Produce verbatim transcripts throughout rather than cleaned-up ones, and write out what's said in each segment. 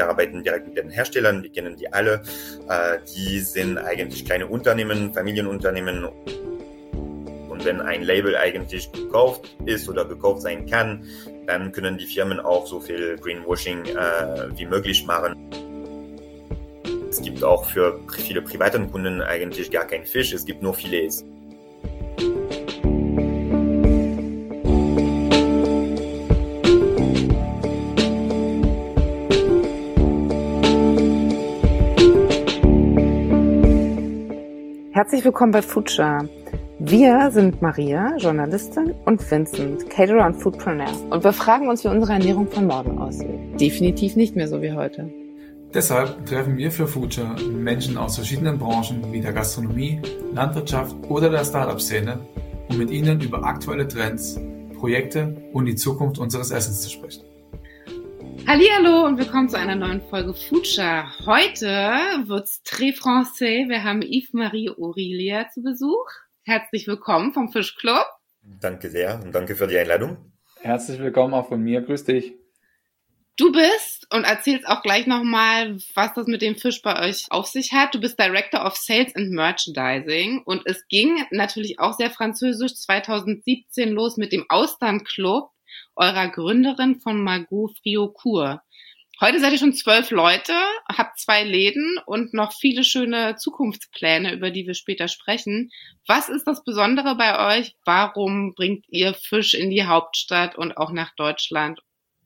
arbeiten direkt mit den Herstellern, wir kennen die alle. Äh, die sind eigentlich kleine Unternehmen, Familienunternehmen. Und wenn ein Label eigentlich gekauft ist oder gekauft sein kann, dann können die Firmen auch so viel Greenwashing äh, wie möglich machen. Es gibt auch für viele private Kunden eigentlich gar keinen Fisch, es gibt nur Filets. Herzlich willkommen bei Future. Wir sind Maria, Journalistin, und Vincent, Caterer und Foodpreneur. Und wir fragen uns, wie unsere Ernährung von morgen aussieht. Definitiv nicht mehr so wie heute. Deshalb treffen wir für Future Menschen aus verschiedenen Branchen wie der Gastronomie, Landwirtschaft oder der Startup-Szene, um mit ihnen über aktuelle Trends, Projekte und die Zukunft unseres Essens zu sprechen. Hallihallo und willkommen zu einer neuen Folge Future. Heute wird's très français. Wir haben Yves-Marie Aurelia zu Besuch. Herzlich willkommen vom Fischclub. Danke sehr und danke für die Einladung. Herzlich willkommen auch von mir. Grüß dich. Du bist, und erzählst auch gleich nochmal, was das mit dem Fisch bei euch auf sich hat. Du bist Director of Sales and Merchandising und es ging natürlich auch sehr französisch zwanzig siebzehn los mit dem Austern-Club eurer Gründerin von Margot Friocourt. Heute seid ihr schon zwölf Leute, habt zwei Läden und noch viele schöne Zukunftspläne, über die wir später sprechen. Was ist das Besondere bei euch? Warum bringt ihr Fisch in die Hauptstadt und auch nach Deutschland?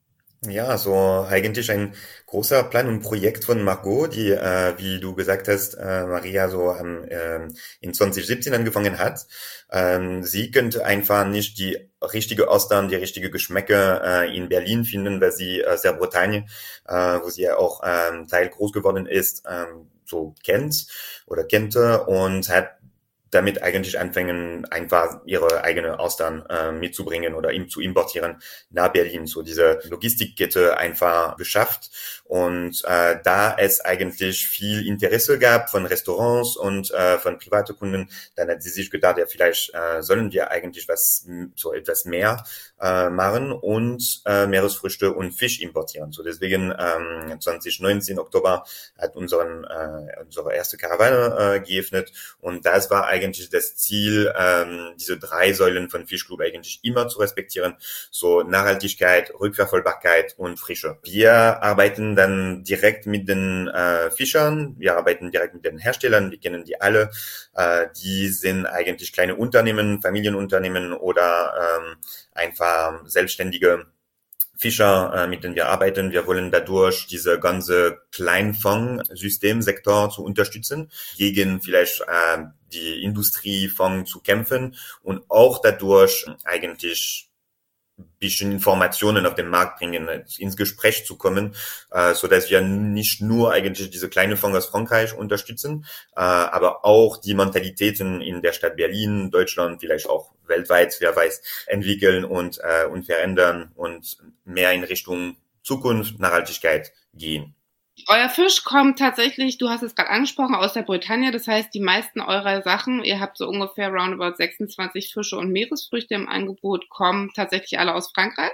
Ja, so eigentlich ein großer Plan und Projekt von Margot, die, äh, wie du gesagt hast, äh, Maria, so ähm, äh, in zwanzig siebzehn angefangen hat. Ähm, sie könnte einfach nicht die richtige Austern, die richtige Geschmäcke äh, in Berlin finden, weil sie äh, der Bretagne, äh, wo sie ja auch ähm, Teil groß geworden ist, ähm, so kennt oder kannte und hat damit eigentlich anfangen, einfach ihre eigene Austern äh, mitzubringen oder ihm zu importieren nach Berlin. So diese Logistikkette einfach geschafft. Und äh, da es eigentlich viel Interesse gab von Restaurants und äh, von privaten Kunden, dann hat sie sich gedacht, ja, vielleicht äh, sollen wir eigentlich was so etwas mehr äh, machen und äh, Meeresfrüchte und Fisch importieren. So deswegen ähm, zwanzig neunzehn Oktober hat unseren äh, unsere erste Karawane äh, geöffnet und das war eigentlich eigentlich das Ziel, ähm, diese drei Säulen von Fischclub eigentlich immer zu respektieren, so Nachhaltigkeit, Rückverfolgbarkeit und Frische. Wir arbeiten dann direkt mit den äh, Fischern, wir arbeiten direkt mit den Herstellern, wir kennen die alle, äh, die sind eigentlich kleine Unternehmen, Familienunternehmen oder ähm, einfach selbstständige Fischer, äh, mit denen wir arbeiten. Wir wollen dadurch diese ganze Kleinfang-Systemsektor zu unterstützen, gegen vielleicht äh, die Industriefang zu kämpfen und auch dadurch eigentlich ein bisschen Informationen auf den Markt bringen, ins Gespräch zu kommen, äh, so dass wir nicht nur eigentlich diese kleine Fang aus Frankreich unterstützen, äh, aber auch die Mentalitäten in der Stadt Berlin, Deutschland, vielleicht auch weltweit, wer weiß, entwickeln und äh, und verändern und mehr in Richtung Zukunft, Nachhaltigkeit gehen. Euer Fisch kommt tatsächlich, du hast es gerade angesprochen, aus der Bretagne. Das heißt, die meisten eurer Sachen, ihr habt so ungefähr roundabout sechsundzwanzig Fische und Meeresfrüchte im Angebot, kommen tatsächlich alle aus Frankreich?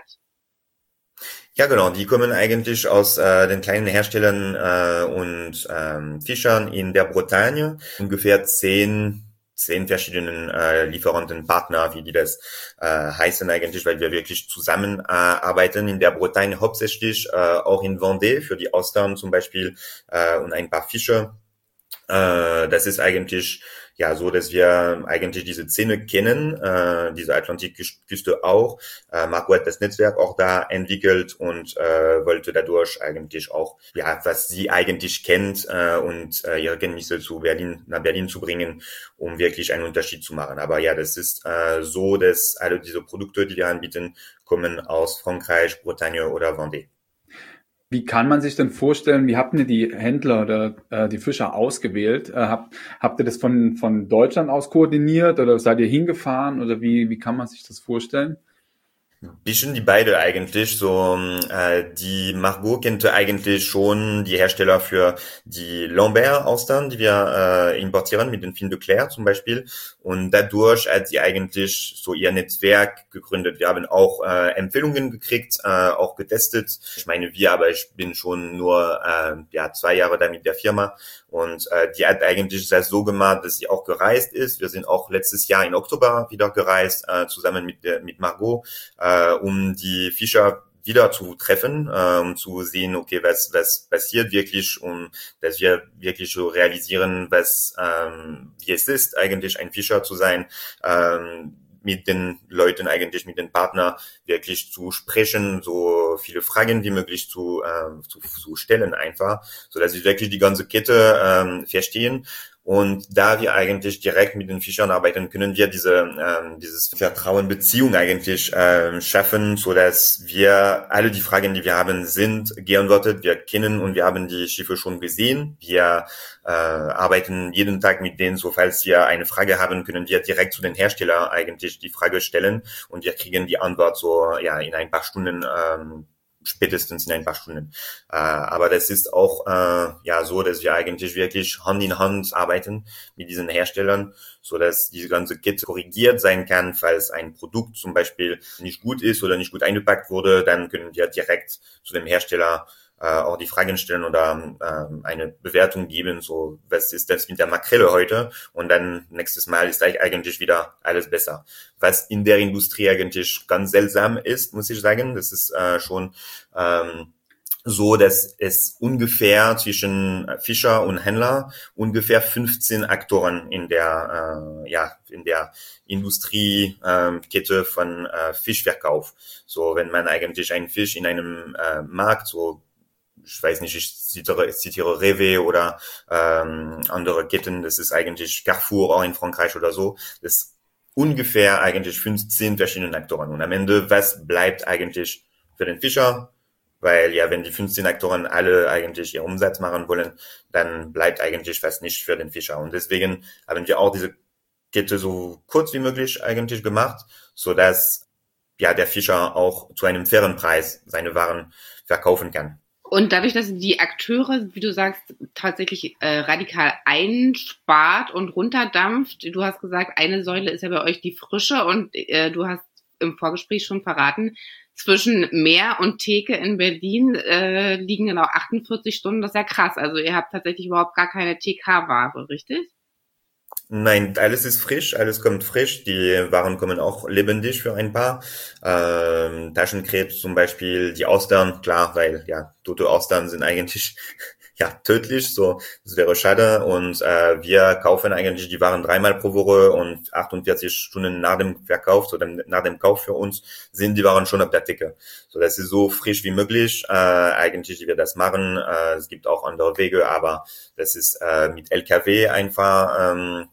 Ja, genau. Die kommen eigentlich aus äh, den kleinen Herstellern äh, und ähm, Fischern in der Bretagne. Ungefähr zehn zehn verschiedenen äh, Lieferanten, Partner, wie die das äh, heißen eigentlich, weil wir wirklich zusammen äh, arbeiten in der Bretagne, hauptsächlich äh, auch in Vendée für die Austern zum Beispiel äh, und ein paar Fische. Äh, das ist eigentlich ja so, dass wir eigentlich diese Szene kennen, äh, diese Atlantikküste auch. Äh, Marco hat das Netzwerk auch da entwickelt und äh, wollte dadurch eigentlich auch, ja, was sie eigentlich kennt äh, und äh, ihre Kenntnisse zu Berlin, nach Berlin zu bringen, um wirklich einen Unterschied zu machen. Aber ja, das ist äh, so, dass alle diese Produkte, die wir anbieten, kommen aus Frankreich, Bretagne oder Vendée. Wie kann man sich denn vorstellen, wie habt ihr die Händler oder äh, die Fischer ausgewählt? Äh, habt, habt ihr das von, von Deutschland aus koordiniert oder seid ihr hingefahren oder wie, wie kann man sich das vorstellen? Bisschen die beide eigentlich. So äh, die Margot kennt eigentlich schon die Hersteller für die Lambert-Austern, die wir äh, importieren mit den Fin de Clair zum Beispiel. Und dadurch hat sie eigentlich so ihr Netzwerk gegründet. Wir haben auch äh, Empfehlungen gekriegt, äh, auch getestet. Ich meine wir, aber ich bin schon nur äh, ja zwei Jahre da mit der Firma. Und äh, die hat eigentlich das so gemacht, dass sie auch gereist ist. Wir sind auch letztes Jahr im Oktober wieder gereist, äh, zusammen mit mit Margot, äh, um die Fischer wieder zu treffen, äh, um zu sehen, okay, was was passiert wirklich, um dass wir wirklich so realisieren, was ähm, wie es ist, eigentlich ein Fischer zu sein. Ähm, mit den Leuten eigentlich, mit den Partnern wirklich zu sprechen, so viele Fragen wie möglich zu, äh, zu, zu stellen einfach, so dass sie wirklich die ganze Kette ähm, verstehen. Und da wir eigentlich direkt mit den Fischern arbeiten, können wir diese ähm, dieses Vertrauen, Beziehung eigentlich ähm, schaffen, so dass wir alle die Fragen, die wir haben, sind geantwortet. Wir kennen und wir haben die Schiffe schon gesehen. Wir äh, arbeiten jeden Tag mit denen, so falls wir eine Frage haben, können wir direkt zu den Herstellern eigentlich die Frage stellen und wir kriegen die Antwort so ja in ein paar Stunden. Ähm, spätestens in ein paar Stunden. Äh, aber das ist auch äh, ja so, dass wir eigentlich wirklich Hand in Hand arbeiten mit diesen Herstellern, so dass diese ganze Kette korrigiert sein kann, falls ein Produkt zum Beispiel nicht gut ist oder nicht gut eingepackt wurde, dann können wir direkt zu dem Hersteller äh, auch die Fragen stellen oder äh, eine Bewertung geben, so was ist das mit der Makrele heute, und dann nächstes Mal ist eigentlich wieder alles besser. Was in der Industrie eigentlich ganz seltsam ist, muss ich sagen, das ist äh, schon ähm, so, dass es ungefähr zwischen Fischer und Händler ungefähr fünfzehn Aktoren in der äh, ja in der Industriekette äh, von äh, Fischverkauf. So, wenn man eigentlich einen Fisch in einem äh, Markt, so ich weiß nicht, ich zitiere, ich zitiere Rewe oder ähm, andere Ketten, das ist eigentlich Carrefour auch in Frankreich oder so, das ist ungefähr eigentlich fünfzehn verschiedene Aktoren. Und am Ende, was bleibt eigentlich für den Fischer? Weil ja, wenn die fünfzehn Aktoren alle eigentlich ihren Umsatz machen wollen, dann bleibt eigentlich fast nicht für den Fischer. Und deswegen haben wir auch diese Kette so kurz wie möglich eigentlich gemacht, so dass ja der Fischer auch zu einem fairen Preis seine Waren verkaufen kann. Und dadurch, dass die Akteure, wie du sagst, tatsächlich äh, radikal einspart und runterdampft, du hast gesagt, eine Säule ist ja bei euch die Frische und äh, du hast im Vorgespräch schon verraten, zwischen Meer und Theke in Berlin äh, liegen genau achtundvierzig Stunden, das ist ja krass. Also ihr habt tatsächlich überhaupt gar keine T K-Ware, richtig? Nein, alles ist frisch, alles kommt frisch. Die Waren kommen auch lebendig für ein paar. Ähm, Taschenkrebs zum Beispiel, die Austern, klar, weil ja tote Austern sind eigentlich ja tödlich, so das wäre schade. Und äh, wir kaufen eigentlich die Waren dreimal pro Woche und achtundvierzig Stunden nach dem Verkauf, so dem, nach dem Kauf für uns, sind die Waren schon auf der Theke. So, das ist so frisch wie möglich. Äh, eigentlich, wie wir das machen. Äh, es gibt auch andere Wege, aber das ist äh, mit L K W einfach. Ähm,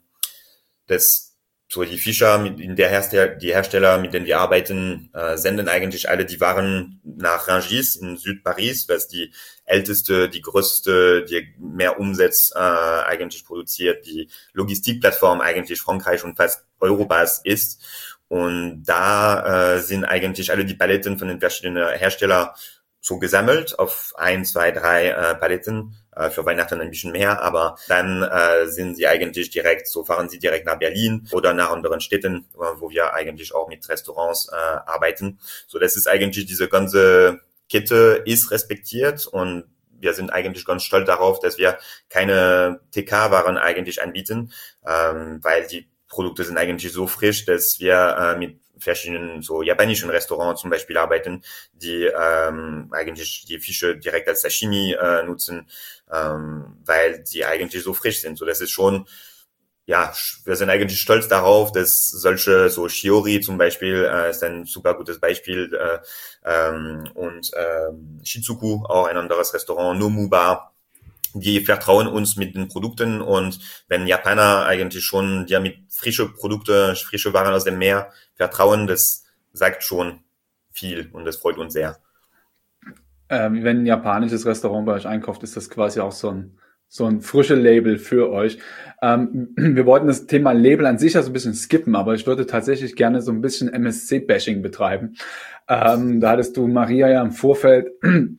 das so die Fischer, mit in der Hersteller, die Hersteller, mit denen wir arbeiten, äh, senden eigentlich alle die Waren nach Rungis in Südparis, was die älteste, die größte, die mehr Umsatz äh, eigentlich produziert, die Logistikplattform eigentlich Frankreich und fast Europas ist. Und da äh, sind eigentlich alle die Paletten von den verschiedenen Herstellern so gesammelt auf ein, zwei, drei äh, Paletten, äh, für Weihnachten ein bisschen mehr, aber dann äh, sind sie eigentlich direkt, so fahren sie direkt nach Berlin oder nach anderen Städten, äh, wo wir eigentlich auch mit Restaurants äh, arbeiten. So, das ist eigentlich diese ganze Kette ist respektiert und wir sind eigentlich ganz stolz darauf, dass wir keine T K-Waren eigentlich anbieten, ähm, weil die Produkte sind eigentlich so frisch, dass wir äh, mit verschiedenen so japanischen Restaurants zum Beispiel arbeiten, die ähm, eigentlich die Fische direkt als Sashimi äh, nutzen, ähm, weil die eigentlich so frisch sind. So, das ist schon, ja, wir sind eigentlich stolz darauf, dass solche, so Shiori zum Beispiel, äh, ist ein super gutes Beispiel, äh, ähm, und äh, Shizuku, auch ein anderes Restaurant, Nomuba, die vertrauen uns mit den Produkten, und wenn Japaner eigentlich schon dir mit frische Produkte, frische Waren aus dem Meer vertrauen, das sagt schon viel und das freut uns sehr. Ähm, wenn ein japanisches Restaurant bei euch einkauft, ist das quasi auch so ein so ein frische Label für euch. Ähm, wir wollten das Thema Label an sich ja so ein bisschen skippen, aber ich würde tatsächlich gerne so ein bisschen M S C-Bashing betreiben. Ähm, da hattest du, Maria, ja im Vorfeld,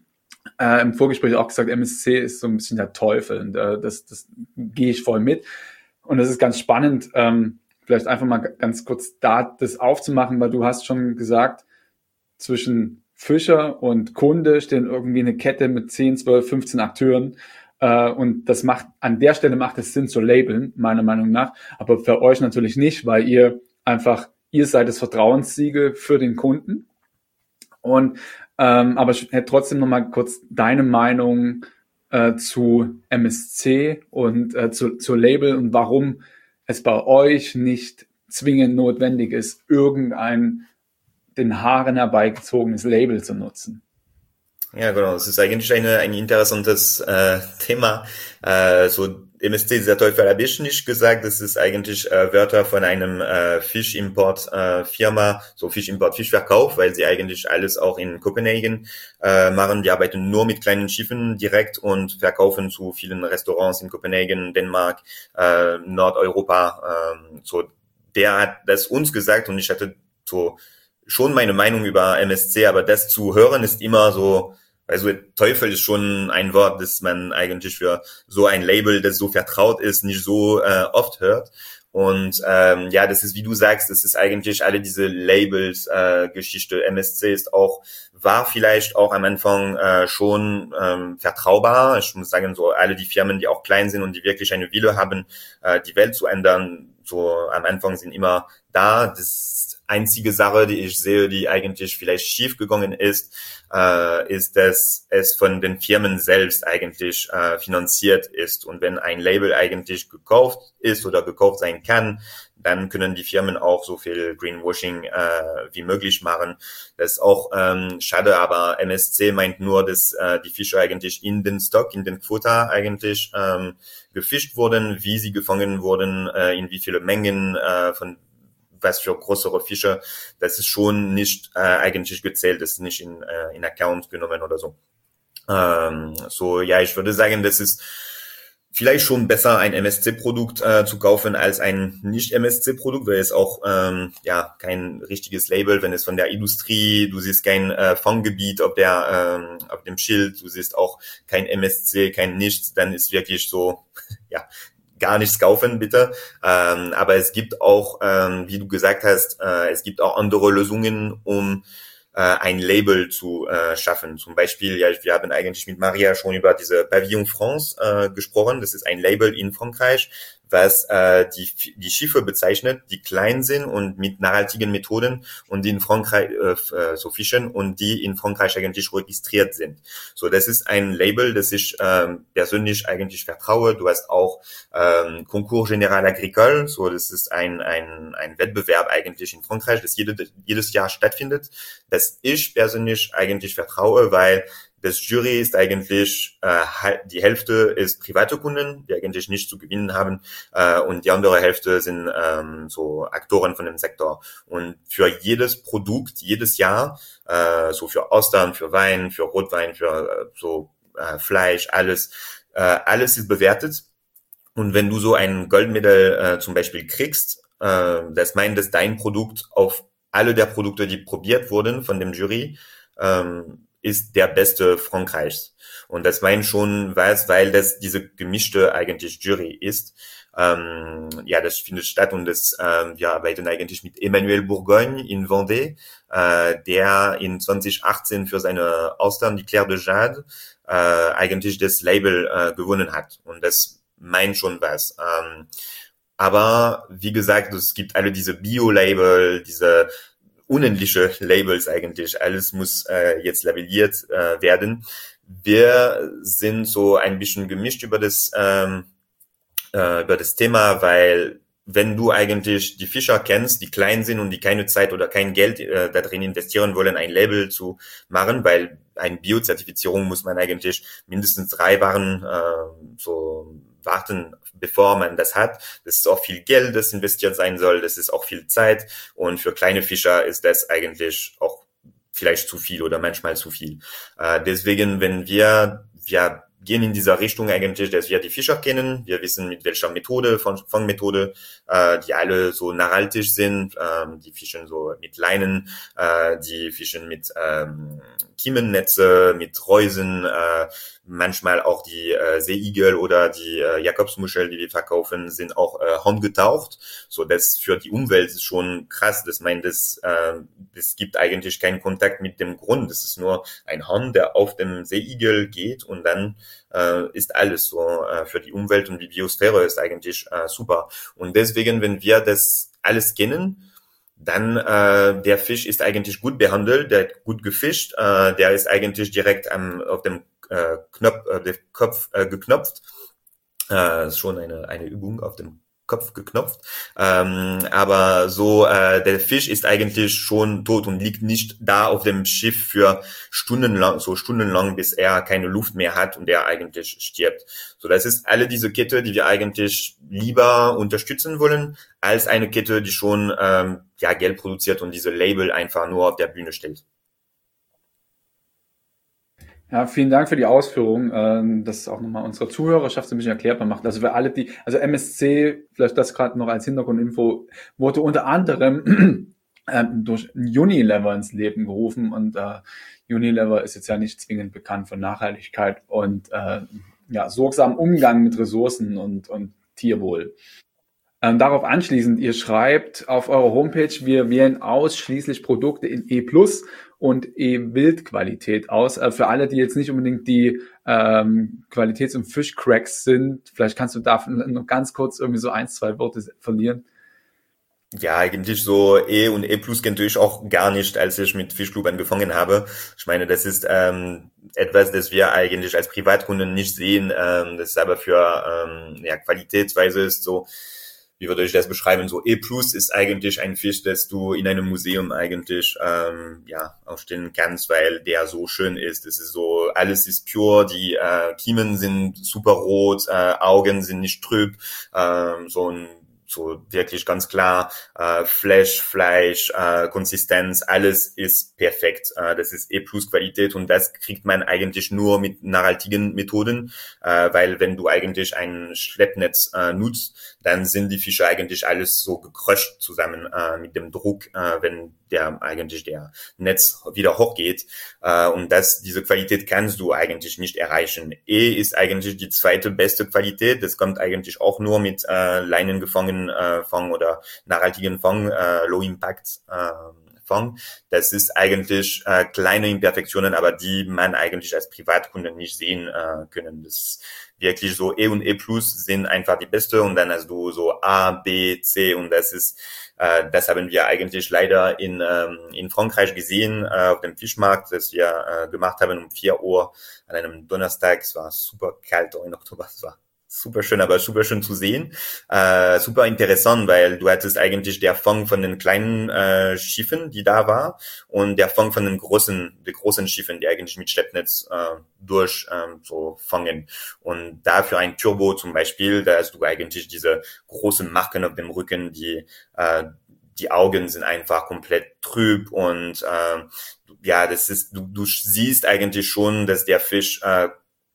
äh, im Vorgespräch auch gesagt, M S C ist so ein bisschen der Teufel. Und äh, das, das gehe ich voll mit. Und das ist ganz spannend, ähm, vielleicht einfach mal ganz kurz da das aufzumachen, weil du hast schon gesagt, zwischen Fischer und Kunde stehen irgendwie eine Kette mit zehn, zwölf, fünfzehn Akteuren. Uh, und das macht, an der Stelle macht es Sinn zu labeln, meiner Meinung nach, aber für euch natürlich nicht, weil ihr einfach, ihr seid das Vertrauenssiegel für den Kunden. Und, ähm, aber ich hätte trotzdem nochmal kurz deine Meinung äh, zu M S C und äh, zu, zu Label und warum es bei euch nicht zwingend notwendig ist, irgendein den Haaren herbeigezogenes Label zu nutzen. Ja, genau. Das ist eigentlich eine, ein interessantes äh, Thema. Äh, so M S C, dieser Teufel habe ich nicht gesagt. Das ist eigentlich äh, Wörter von einem äh, Fischimport-Firma, äh, Firma, so Fischimport, Fischverkauf, weil sie eigentlich alles auch in Kopenhagen äh, machen. Die arbeiten nur mit kleinen Schiffen direkt und verkaufen zu vielen Restaurants in Kopenhagen, Dänemark, äh, Nordeuropa. Äh, so, der hat das uns gesagt und ich hatte so schon meine Meinung über M S C, aber das zu hören ist immer so, also Teufel ist schon ein Wort, das man eigentlich für so ein Label, das so vertraut ist, nicht so äh, oft hört. Und ähm, ja, das ist, wie du sagst, das ist eigentlich alle diese Labels, äh, Geschichte. M S C ist auch, war vielleicht auch am Anfang äh, schon ähm, vertraubar. Ich muss sagen, so alle die Firmen, die auch klein sind und die wirklich eine Wille haben, äh, die Welt zu ändern, so am Anfang sind immer da. Das einzige Sache, die ich sehe, die eigentlich vielleicht schief gegangen ist, äh, ist, dass es von den Firmen selbst eigentlich äh, finanziert ist. Und wenn ein Label eigentlich gekauft ist oder gekauft sein kann, dann können die Firmen auch so viel Greenwashing äh, wie möglich machen. Das ist auch ähm, schade, aber M S C meint nur, dass äh, die Fische eigentlich in den Stock, in den Quota eigentlich ähm, gefischt wurden, wie sie gefangen wurden, äh, in wie viele Mengen äh, von was für größere Fische, das ist schon nicht äh, eigentlich gezählt, das ist nicht in, äh, in Account genommen oder so. Ähm, so, ja, ich würde sagen, das ist vielleicht schon besser, ein M S C-Produkt äh, zu kaufen als ein Nicht-M S C-Produkt, weil es auch ähm, ja kein richtiges Label, wenn es von der Industrie, du siehst kein äh, Fanggebiet auf der ähm, auf dem Schild, du siehst auch kein M S C, kein Nichts, dann ist wirklich so, ja, gar nichts kaufen, bitte. Ähm, aber es gibt auch, ähm, wie du gesagt hast, äh, es gibt auch andere Lösungen, um äh, ein Label zu äh, schaffen. Zum Beispiel, ja, wir haben eigentlich mit Maria schon über diese Pavillon France äh, gesprochen. Das ist ein Label in Frankreich, was äh, die die Schiffe bezeichnet, die klein sind und mit nachhaltigen Methoden und die in Frankreich äh, so fischen und die in Frankreich eigentlich registriert sind. So, das ist ein Label, das ich ähm, persönlich eigentlich vertraue. Du hast auch ähm, Concours Général Agricole, so das ist ein ein ein Wettbewerb eigentlich in Frankreich, das jede, jedes Jahr stattfindet, das ich persönlich eigentlich vertraue, weil das Jury ist eigentlich, äh, die Hälfte ist private Kunden, die eigentlich nicht zu gewinnen haben, äh, und die andere Hälfte sind ähm, so Aktoren von dem Sektor. Und für jedes Produkt, jedes Jahr, äh, so für Austern, für Wein, für Rotwein, für äh, so äh, Fleisch, alles, äh, alles ist bewertet. Und wenn du so ein Goldmedal äh, zum Beispiel kriegst, äh, das meint, dass dein Produkt auf alle der Produkte, die probiert wurden von dem Jury, ähm, ist der beste Frankreichs. Und das meint schon was, weil das diese gemischte eigentlich Jury ist. Ähm, ja, das findet statt und das, ähm, wir arbeiten eigentlich mit Emmanuel Bourgogne in Vendée, äh, der in zwanzig achtzehn für seine Austern, die Claire de Jade, äh, eigentlich das Label äh, gewonnen hat. Und das meint schon was. Ähm, aber wie gesagt, es gibt alle diese Bio-Label, diese unendliche Labels eigentlich. Alles muss äh, jetzt labelliert äh, werden. Wir sind so ein bisschen gemischt über das ähm, äh, über das Thema, weil wenn du eigentlich die Fischer kennst, die klein sind und die keine Zeit oder kein Geld äh, da drin investieren wollen, ein Label zu machen, weil eine Biozertifizierung muss man eigentlich mindestens drei Waren äh, so warten, bevor man das hat. Das ist auch viel Geld, das investiert sein soll. Das ist auch viel Zeit. Und für kleine Fischer ist das eigentlich auch vielleicht zu viel oder manchmal zu viel. Äh, deswegen, wenn wir, wir gehen in dieser Richtung eigentlich, dass wir die Fischer kennen. Wir wissen, mit welcher Methode, Fangmethode, äh, die alle so nachhaltig sind. Ähm, die fischen so mit Leinen, äh, die fischen mit ähm, Kiemennetze, mit Reusen, äh, manchmal auch die äh, Seeigel oder die äh, Jakobsmuschel, die wir verkaufen, sind auch äh, handgetaucht. So, das für die Umwelt ist schon krass. Das meint, das, äh, es gibt eigentlich keinen Kontakt mit dem Grund. Es ist nur ein Hahn, der auf dem Seeigel geht und dann äh, ist alles so äh, für die Umwelt und die Biosphäre ist eigentlich äh, super. Und deswegen, wenn wir das alles kennen, dann äh, der Fisch ist eigentlich gut behandelt, der hat gut gefischt, äh, der ist eigentlich direkt am auf dem äh, Knopf, äh, der Kopf äh, geknopft. Äh, ist schon eine eine Übung auf dem Kopf geknopft. Ähm, aber so äh, der Fisch ist eigentlich schon tot und liegt nicht da auf dem Schiff für stundenlang, so stundenlang, bis er keine Luft mehr hat und er eigentlich stirbt. So, das ist alle diese Kette, die wir eigentlich lieber unterstützen wollen, als eine Kette, die schon ähm, ja Geld produziert und diese Label einfach nur auf der Bühne stellt. Ja, vielen Dank für die Ausführung, ähm, dass auch nochmal unsere Zuhörerschaft so ein bisschen erklärbar macht. Also für alle, die, also M S C, vielleicht das gerade noch als Hintergrundinfo, wurde unter anderem ähm, durch Unilever ins Leben gerufen und äh, Unilever ist jetzt ja nicht zwingend bekannt für Nachhaltigkeit und äh, ja, sorgsamen Umgang mit Ressourcen und, und Tierwohl. Ähm, darauf anschließend, ihr schreibt auf eurer Homepage, wir wählen ausschließlich Produkte in E plus und E-Wildqualität aus. Äh, für alle, die jetzt nicht unbedingt die ähm, Qualitäts- und Fischcracks sind, vielleicht kannst du da noch ganz kurz irgendwie so ein, zwei Worte verlieren. Ja, eigentlich so E und E plus kannte ich auch gar nicht, als ich mit Fischclub angefangen habe. Ich meine, das ist ähm, etwas, das wir eigentlich als Privatkunden nicht sehen. Ähm, das ist aber für ähm, ja, Qualitätsweise ist so, wie würde ich das beschreiben? So E plus ist eigentlich ein Fisch, das du in einem Museum eigentlich ähm, ja ausstellen kannst, weil der so schön ist. Es ist so, alles ist pure, die äh, Kiemen sind super rot, äh, Augen sind nicht trüb, ähm, so ein so wirklich ganz klar, äh, Fleisch, Fleisch, äh, Konsistenz, alles ist perfekt. Äh, das ist E plus Qualität und das kriegt man eigentlich nur mit nachhaltigen Methoden, äh, weil wenn du eigentlich ein Schleppnetz äh, nutzt, dann sind die Fische eigentlich alles so gekröscht zusammen äh, mit dem Druck, äh, wenn der eigentlich der Netz wieder hochgeht. Äh, und das, diese Qualität kannst du eigentlich nicht erreichen. E ist eigentlich die zweite beste Qualität. Das kommt eigentlich auch nur mit äh, Leinen gefangen äh, Fang oder nachhaltigen Fang, äh, Low Impact äh, Fang. Das ist eigentlich äh, kleine Imperfektionen, aber die man eigentlich als Privatkunde nicht sehen äh, können. Das ist wirklich so E und E plus sind einfach die beste und dann hast du so A, B, C und das ist äh, das haben wir eigentlich leider in ähm, in Frankreich gesehen äh, auf dem Fischmarkt, das wir äh, gemacht haben um vier Uhr an einem Donnerstag. Es war super kalt auch in Oktober. Es war super schön, aber super schön zu sehen. Äh, super interessant, weil du hattest eigentlich der Fang von den kleinen äh, Schiffen, die da war, und der Fang von den großen, den großen Schiffen, die eigentlich mit Schleppnetz äh, durch ähm, so fangen. Und dafür ein Turbo zum Beispiel, da hast du eigentlich diese großen Marken auf dem Rücken, die äh, die Augen sind einfach komplett trüb und äh, ja, das ist, du, du siehst eigentlich schon, dass der Fisch äh,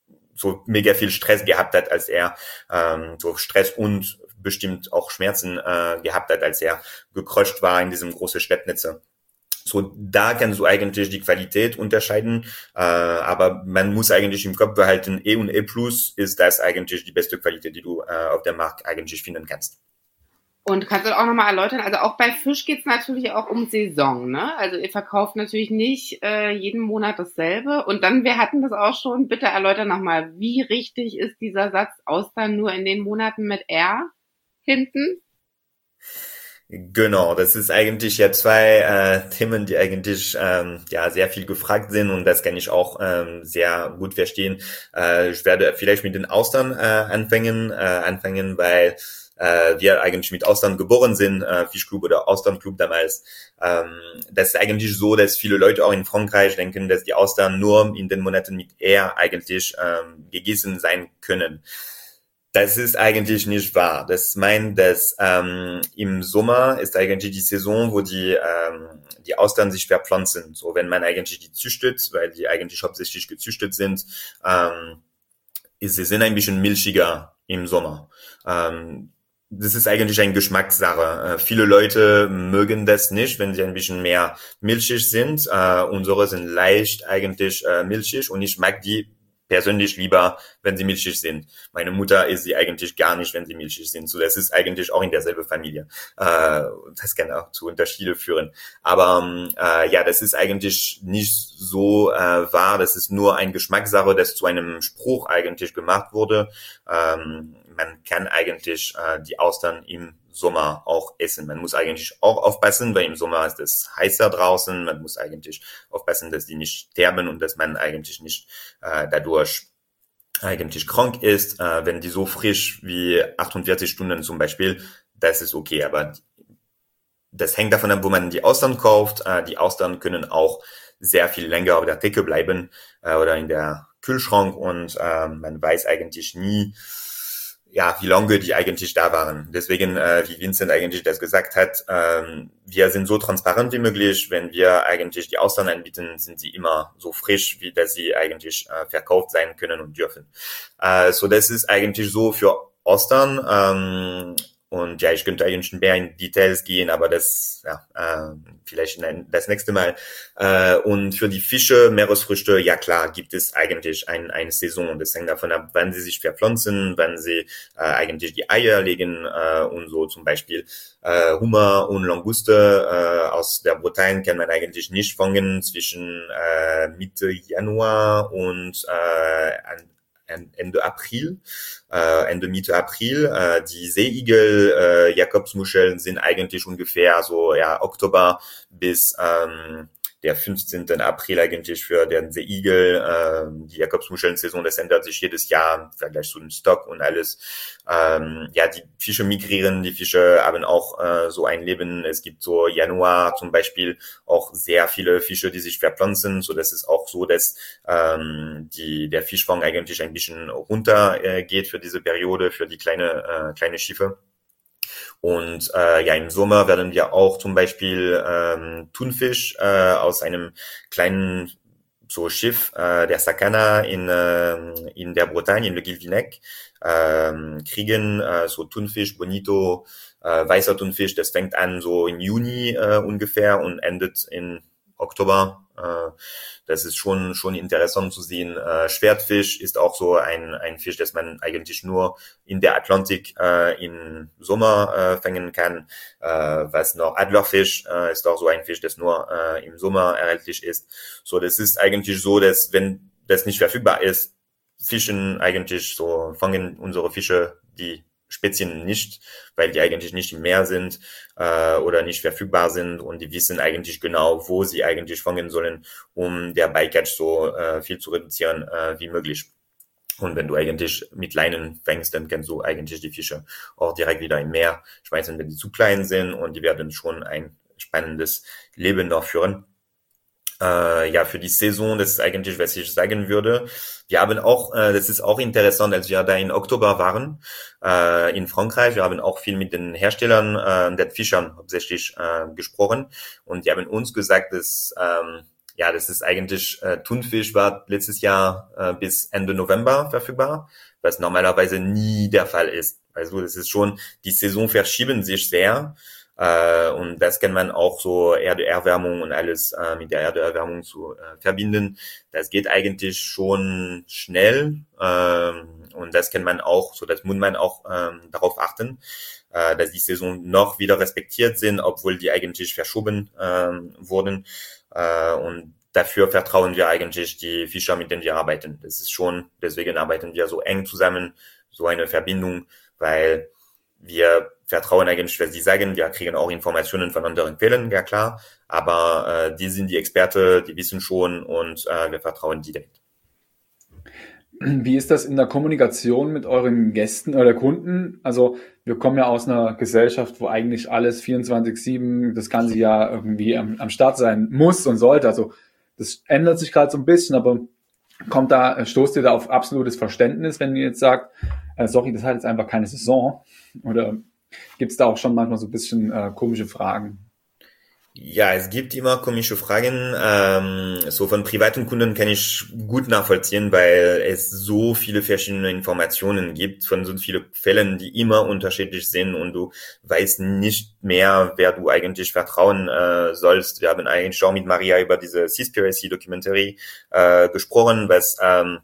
so mega viel Stress gehabt hat, als er ähm, so Stress und bestimmt auch Schmerzen äh, gehabt hat, als er gekrusht war in diesem großen Schleppnetze. So, da kannst du eigentlich die Qualität unterscheiden, äh, aber man muss eigentlich im Kopf behalten, E und E plus ist das eigentlich die beste Qualität, die du äh, auf dem Markt eigentlich finden kannst. Und kannst du auch nochmal erläutern, also auch bei Fisch geht's natürlich auch um Saison, ne? Also ihr verkauft natürlich nicht äh, jeden Monat dasselbe. Und dann, wir hatten das auch schon, bitte erläutern nochmal, wie richtig ist dieser Satz Austern nur in den Monaten mit R hinten? Genau, das ist eigentlich ja zwei äh, Themen, die eigentlich ähm, ja sehr viel gefragt sind und das kann ich auch ähm, sehr gut verstehen. Äh, ich werde vielleicht mit den Austern äh, anfangen, äh, anfangen, weil äh, wir eigentlich mit Austern geboren sind, äh, Fischclub oder Austernclub damals. Ähm, das ist eigentlich so, dass viele Leute auch in Frankreich denken, dass die Austern nur in den Monaten mit R eigentlich ähm, gegessen sein können. Das ist eigentlich nicht wahr. Das meint, dass ähm, im Sommer ist eigentlich die Saison, wo die ähm, die Austern sich verpflanzen. So, wenn man eigentlich die züchtet, weil die eigentlich hauptsächlich gezüchtet sind, ähm, sie sind ein bisschen milchiger im Sommer. Ähm, das ist eigentlich eine Geschmackssache. Äh, viele Leute mögen das nicht, wenn sie ein bisschen mehr milchig sind. Äh, unsere sind leicht eigentlich äh, milchig und ich mag die persönlich lieber, wenn sie milchig sind. Meine Mutter isst sie eigentlich gar nicht, wenn sie milchig sind. So, das ist eigentlich auch in derselben Familie. Äh, das kann auch zu Unterschieden führen. Aber äh, ja, das ist eigentlich nicht so äh, wahr. Das ist nur ein Geschmackssache, das zu einem Spruch eigentlich gemacht wurde. Ähm, man kann eigentlich äh, die Austern im Sommer auch essen. Man muss eigentlich auch aufpassen, weil im Sommer ist es heißer draußen. Man muss eigentlich aufpassen, dass die nicht sterben und dass man eigentlich nicht äh, dadurch eigentlich krank ist. Äh, wenn die so frisch wie achtundvierzig Stunden zum Beispiel, das ist okay. Aber das hängt davon ab, wo man die Austern kauft. Äh, die Austern können auch sehr viel länger auf der Theke bleiben äh, oder in der Kühlschrank und äh, man weiß eigentlich nie, ja, wie lange die eigentlich da waren. Deswegen, äh, wie Vincent eigentlich das gesagt hat, ähm, wir sind so transparent wie möglich. Wenn wir eigentlich die Austern anbieten, sind sie immer so frisch, wie dass sie eigentlich äh, verkauft sein können und dürfen. Äh, so, das ist eigentlich so für Austern. Ähm, und ja, ich könnte eigentlich mehr in Details gehen, aber das, ja, äh, vielleicht in das nächste Mal. Äh, und für die Fische, Meeresfrüchte, ja klar, gibt es eigentlich ein, eine Saison. Das hängt davon ab, wann sie sich verpflanzen, wann sie äh, eigentlich die Eier legen äh, und so. Zum Beispiel äh, Hummer und Languste äh, aus der Bretagne kann man eigentlich nicht fangen zwischen äh, Mitte Januar und äh, Ende April, äh, Ende Mitte April. Äh, die Seeigel, äh, Jakobsmuscheln sind eigentlich ungefähr so ja Oktober bis ähm, der fünfzehnten April eigentlich für den Seeigel. Äh, die Jakobsmuscheln-Saison, das ändert sich jedes Jahr im Vergleich zu dem Stock und alles. Ähm, ja, die Fische migrieren, die Fische haben auch äh, so ein Leben. Es gibt so Januar zum Beispiel auch sehr viele Fische, die sich verpflanzen. So, das ist auch so, dass ähm, die der Fischfang eigentlich ein bisschen runter äh, geht für diese Periode, für die kleine äh, kleine Schiffe. Und äh, ja, im Sommer werden wir auch zum Beispiel ähm, Thunfisch äh, aus einem kleinen so Schiff, äh, der Sakana in äh, in der Bretagne, in Le Guilvinec, äh, kriegen, äh, so Thunfisch, Bonito, äh, weißer Thunfisch, das fängt an so im Juni äh, ungefähr und endet in Oktober. Äh, das ist schon schon interessant zu sehen. Äh, Schwertfisch ist auch so ein ein Fisch, das man eigentlich nur in der Atlantik äh, im Sommer äh, fangen kann. Äh, was noch Adlerfisch äh, ist auch so ein Fisch, das nur äh, im Sommer erhältlich ist. So, das ist eigentlich so, dass wenn das nicht verfügbar ist, fischen eigentlich so fangen unsere Fische die Spezien nicht, weil die eigentlich nicht im Meer sind äh, oder nicht verfügbar sind und die wissen eigentlich genau, wo sie eigentlich fangen sollen, um der Bycatch so äh, viel zu reduzieren äh, wie möglich. Und wenn du eigentlich mit Leinen fängst, dann kannst du eigentlich die Fische auch direkt wieder im Meer schmeißen, wenn die zu klein sind und die werden schon ein spannendes Leben noch führen. Äh, ja, für die Saison, das ist eigentlich, was ich sagen würde. Wir haben auch, äh, das ist auch interessant, als wir da in Oktober waren, äh, in Frankreich, wir haben auch viel mit den Herstellern, äh, den Fischern hauptsächlich äh, gesprochen und die haben uns gesagt, dass, ähm, ja, das ist eigentlich, äh, Thunfisch war letztes Jahr äh, bis Ende November verfügbar, was normalerweise nie der Fall ist. Also das ist schon, die Saison verschieben sich sehr. Äh, und das kann man auch so Erderwärmung und alles äh, mit der Erderwärmung zu äh, verbinden. Das geht eigentlich schon schnell äh, und das kann man auch, so das muss man auch äh, darauf achten, äh, dass die Saison noch wieder respektiert sind, obwohl die eigentlich verschoben äh, wurden. Äh, und dafür vertrauen wir eigentlich die Fischer, mit denen wir arbeiten. Das ist schon, deswegen arbeiten wir so eng zusammen, so eine Verbindung, weil wir vertrauen eigentlich, was die sagen. Wir kriegen auch Informationen von anderen Quellen, ja klar. Aber äh, die sind die Experte, die wissen schon und äh, wir vertrauen die direkt. Wie ist das in der Kommunikation mit euren Gästen oder Kunden? Also wir kommen ja aus einer Gesellschaft, wo eigentlich alles vierundzwanzig sieben das ganze Jahr irgendwie am, am Start sein muss und sollte. Also das ändert sich gerade so ein bisschen, aber kommt da, stoßt ihr da auf absolutes Verständnis, wenn ihr jetzt sagt, äh, sorry, das hat jetzt einfach keine Saison? Oder gibt es da auch schon manchmal so ein bisschen äh, komische Fragen? Ja, es gibt immer komische Fragen. Ähm, so von privaten Kunden kann ich gut nachvollziehen, weil es so viele verschiedene Informationen gibt von so vielen Fällen, die immer unterschiedlich sind und du weißt nicht mehr, wer du eigentlich vertrauen äh, sollst. Wir haben eigentlich auch mit Maria über diese Seaspiracy-Documentary äh, gesprochen, was ähm,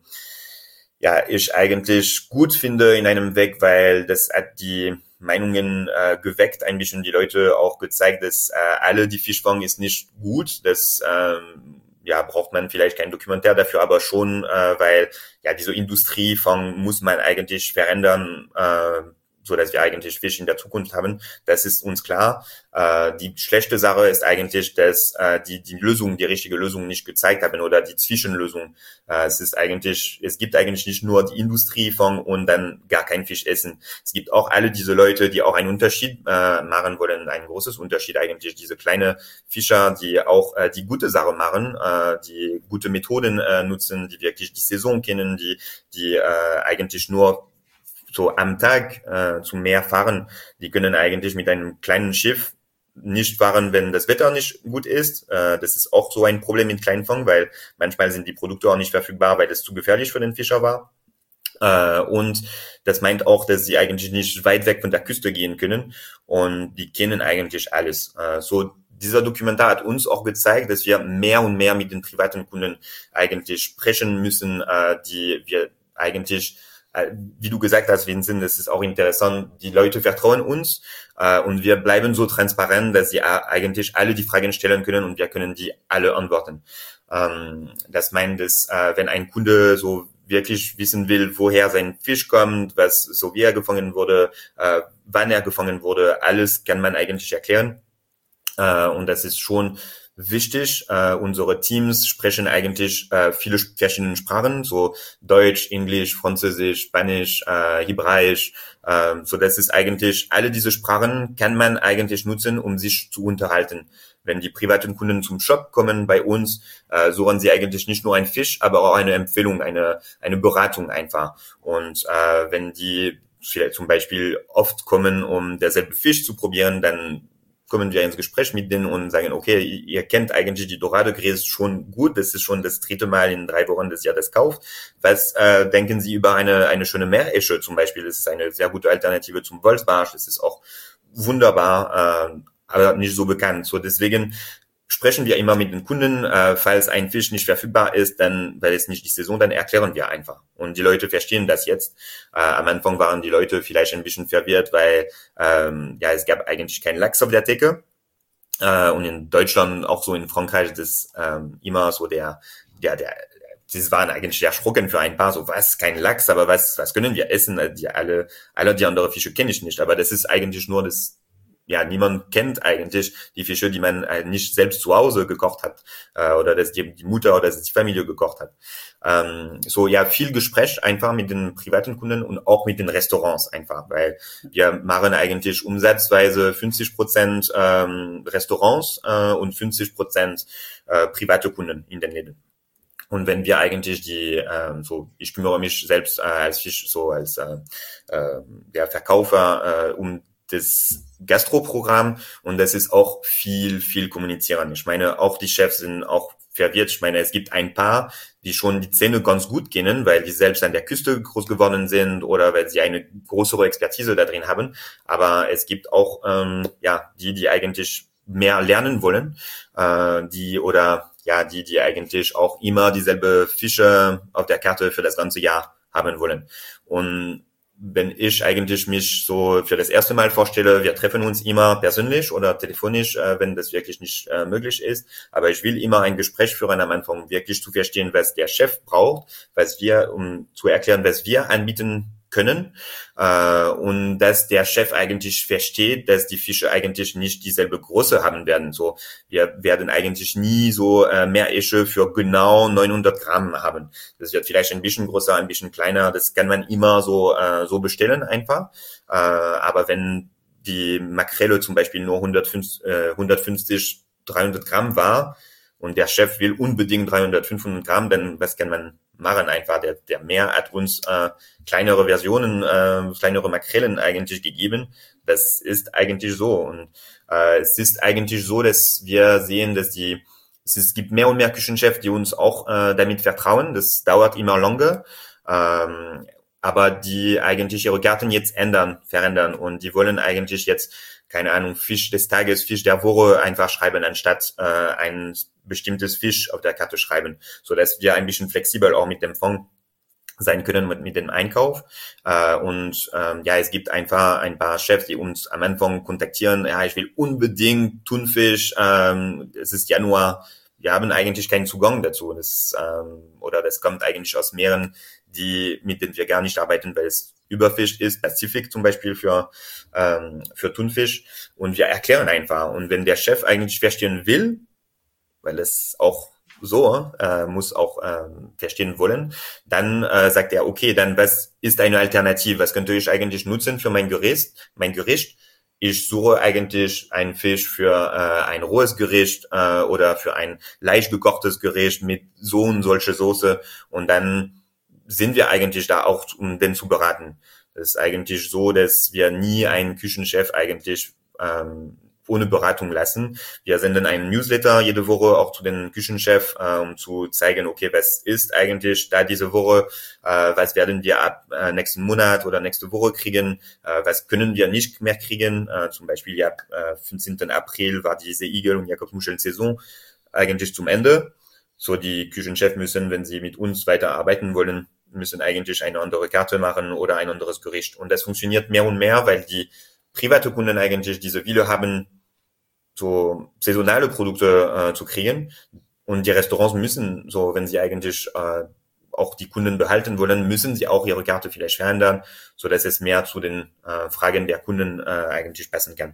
ja ich eigentlich gut finde in einem Weg, weil das hat die Meinungen äh, geweckt, ein bisschen die Leute auch gezeigt, dass äh, alle die Fischfang ist nicht gut. Das ähm, ja braucht man vielleicht kein Dokumentär dafür, aber schon, äh, weil ja diese Industriefang muss man eigentlich verändern, äh, so dass wir eigentlich Fisch in der Zukunft haben. Das ist uns klar. Äh, die schlechte Sache ist eigentlich, dass äh, die die Lösung, die richtige Lösung nicht gezeigt haben oder die Zwischenlösung. Äh, es ist eigentlich, es gibt eigentlich nicht nur die Industriefang und dann gar kein Fisch essen. Es gibt auch alle diese Leute, die auch einen Unterschied äh, machen wollen, ein großes Unterschied eigentlich. Diese kleine Fischer, die auch äh, die gute Sache machen, äh, die gute Methoden äh, nutzen, die wirklich die Saison kennen, die die äh, eigentlich nur so am Tag äh, zum Meer fahren. Die können eigentlich mit einem kleinen Schiff nicht fahren, wenn das Wetter nicht gut ist. Äh, das ist auch so ein Problem mit Kleinfang, weil manchmal sind die Produkte auch nicht verfügbar, weil das zu gefährlich für den Fischer war. Äh, und das meint auch, dass sie eigentlich nicht weit weg von der Küste gehen können. Und die kennen eigentlich alles. Äh, so dieser Dokumentar hat uns auch gezeigt, dass wir mehr und mehr mit den privaten Kunden eigentlich sprechen müssen, äh, die wir eigentlich wie du gesagt hast, Vincent, das ist auch interessant, die Leute vertrauen uns äh, und wir bleiben so transparent, dass sie eigentlich alle die Fragen stellen können und wir können die alle antworten. Ähm, das meint, dass äh, wenn ein Kunde so wirklich wissen will, woher sein Fisch kommt, was so wie er gefangen wurde, äh, wann er gefangen wurde, alles kann man eigentlich erklären. Äh, und das ist schon wichtig. Äh, unsere Teams sprechen eigentlich äh, viele verschiedene Sprachen, so Deutsch, Englisch, Französisch, Spanisch, äh, Hebräisch. Äh, so das ist eigentlich, alle diese Sprachen kann man eigentlich nutzen, um sich zu unterhalten. Wenn die privaten Kunden zum Shop kommen bei uns, äh, suchen sie eigentlich nicht nur einen Fisch, aber auch eine Empfehlung, eine eine Beratung einfach. Und äh, wenn die vielleicht zum Beispiel oft kommen, um derselbe Fisch zu probieren, dann kommen wir ins Gespräch mit denen und sagen, okay, ihr kennt eigentlich die Dorado-Gräse schon gut, das ist schon das dritte Mal in drei Wochen, dass ihr das kauft. Was äh, denken Sie über eine eine schöne Meeresche zum Beispiel? Das ist eine sehr gute Alternative zum Wolfsbarsch, das ist auch wunderbar, äh, aber nicht so bekannt. So deswegen sprechen wir immer mit den Kunden, äh, falls ein Fisch nicht verfügbar ist, dann, weil es nicht die Saison, dann erklären wir einfach. Und die Leute verstehen das jetzt. Äh, am Anfang waren die Leute vielleicht ein bisschen verwirrt, weil ähm, ja es gab eigentlich keinen Lachs auf der Theke. Äh, und in Deutschland, auch so in Frankreich, das ähm, immer so der, der, der, das waren eigentlich erschrocken für ein paar, so was, kein Lachs, aber was, was können wir essen? Die alle, alle die andere Fische kenne ich nicht, aber das ist eigentlich nur das. Ja, niemand kennt eigentlich die Fische, die man äh, nicht selbst zu Hause gekocht hat äh, oder dass die, die Mutter oder dass die Familie gekocht hat. Ähm, so ja, viel Gespräch einfach mit den privaten Kunden und auch mit den Restaurants einfach, weil wir machen eigentlich umsatzweise fünfzig Prozent ähm, Restaurants äh, und fünfzig Prozent äh, private Kunden in den Läden. Und wenn wir eigentlich die, ähm, so, ich kümmere mich selbst äh, als Fisch, so als äh, äh, der Verkäufer äh, um das Gastroprogramm und das ist auch viel, viel kommunizieren. Ich meine, auch die Chefs sind auch verwirrt. Ich meine, es gibt ein paar, die schon die Szene ganz gut kennen, weil die selbst an der Küste groß geworden sind oder weil sie eine größere Expertise da drin haben. Aber es gibt auch, ähm, ja, die, die eigentlich mehr lernen wollen, äh, die oder ja, die, die eigentlich auch immer dieselbe Fische auf der Karte für das ganze Jahr haben wollen. Und wenn ich eigentlich mich so für das erste Mal vorstelle, wir treffen uns immer persönlich oder telefonisch, äh, wenn das wirklich nicht äh, möglich ist. Aber ich will immer ein Gespräch führen am Anfang, um wirklich zu verstehen, was der Chef braucht, was wir, um zu erklären, was wir anbieten können. Äh, und dass der Chef eigentlich versteht, dass die Fische eigentlich nicht dieselbe Größe haben werden. So, wir werden eigentlich nie so äh, Meeresche für genau neunhundert Gramm haben. Das wird vielleicht ein bisschen größer, ein bisschen kleiner. Das kann man immer so äh, so bestellen einfach. Äh, aber wenn die Makrele zum Beispiel nur hundertfünfzig, äh, hundertfünfzig, dreihundert Gramm war und der Chef will unbedingt dreihundert, fünfhundert Gramm, dann was kann man machen einfach? Der, der Meer hat uns äh, kleinere Versionen, äh, kleinere Makrelen eigentlich gegeben. Das ist eigentlich so. Und Äh, es ist eigentlich so, dass wir sehen, dass die es, ist, es gibt mehr und mehr Küchenchefs, die uns auch äh, damit vertrauen. Das dauert immer lange. Ähm, aber die eigentlich ihre Karten jetzt ändern, verändern und die wollen eigentlich jetzt, keine Ahnung, Fisch des Tages, Fisch der Woche einfach schreiben, anstatt äh, ein bestimmtes Fisch auf der Karte schreiben, so dass wir ein bisschen flexibel auch mit dem Fond sein können mit, mit dem Einkauf. Äh, und ähm, ja, es gibt einfach ein paar Chefs, die uns am Anfang kontaktieren, ja, ich will unbedingt Thunfisch, ähm, es ist Januar, wir haben eigentlich keinen Zugang dazu. Das, ähm, oder das kommt eigentlich aus Meeren, die mit denen wir gar nicht arbeiten, weil es überfischt ist, Pazifik zum Beispiel für ähm, für Thunfisch. Und wir erklären einfach. Und wenn der Chef eigentlich verstehen will, weil es auch so äh, muss auch äh, verstehen wollen, dann äh, sagt er, okay, dann was ist eine Alternative? Was könnte ich eigentlich nutzen für mein Gericht? Mein Gericht? Ich suche eigentlich einen Fisch für äh, ein rohes Gericht äh, oder für ein leicht gekochtes Gericht mit so und solche Soße. Und dann sind wir eigentlich da auch, um den zu beraten. Das ist eigentlich so, dass wir nie einen Küchenchef eigentlich ähm, ohne Beratung lassen. Wir senden einen Newsletter jede Woche auch zu den Küchenchef, äh, um zu zeigen, okay, was ist eigentlich da diese Woche, äh, was werden wir ab äh, nächsten Monat oder nächste Woche kriegen, äh, was können wir nicht mehr kriegen. Äh, zum Beispiel ja, äh, fünfzehnten April war diese Igel- und Jakobsmuscheln-Saison eigentlich zum Ende. So die Küchenchef müssen, wenn sie mit uns weiterarbeiten wollen, müssen eigentlich eine andere Karte machen oder ein anderes Gericht. Und das funktioniert mehr und mehr, weil die private Kunden eigentlich diese Wille haben, so saisonale Produkte äh, zu kriegen. Und die Restaurants müssen, so wenn sie eigentlich äh, auch die Kunden behalten wollen, müssen sie auch ihre Karte vielleicht verändern, so dass es mehr zu den äh, Fragen der Kunden äh, eigentlich passen kann.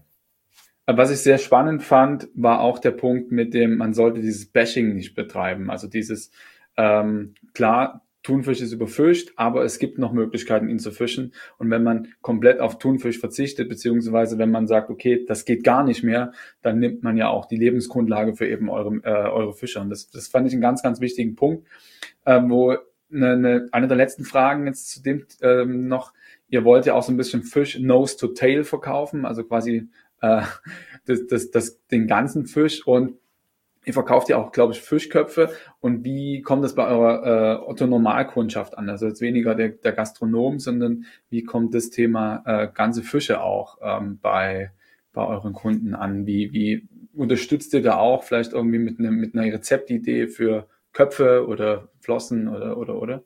Was ich sehr spannend fand, war auch der Punkt mit dem, man sollte dieses Bashing nicht betreiben. Also dieses, ähm, klar, Thunfisch ist überfischt, aber es gibt noch Möglichkeiten, ihn zu fischen. Und wenn man komplett auf Thunfisch verzichtet, beziehungsweise wenn man sagt, okay, das geht gar nicht mehr, dann nimmt man ja auch die Lebensgrundlage für eben eure, äh, eure Fischer. Und das, das fand ich einen ganz, ganz wichtigen Punkt, äh, wo eine, eine, eine der letzten Fragen jetzt zu dem ähm, noch, ihr wollt ja auch so ein bisschen Fish Nose to Tail verkaufen, also quasi äh, das, das, das, den ganzen Fisch, und ihr verkauft ja auch, glaube ich, Fischköpfe. Und wie kommt das bei eurer äh, Otto-Normalkundschaft an? Also jetzt weniger der, der Gastronom, sondern wie kommt das Thema äh, ganze Fische auch ähm, bei bei euren Kunden an? Wie wie unterstützt ihr da auch vielleicht irgendwie mit einem mit einer Rezeptidee für Köpfe oder Flossen oder oder oder?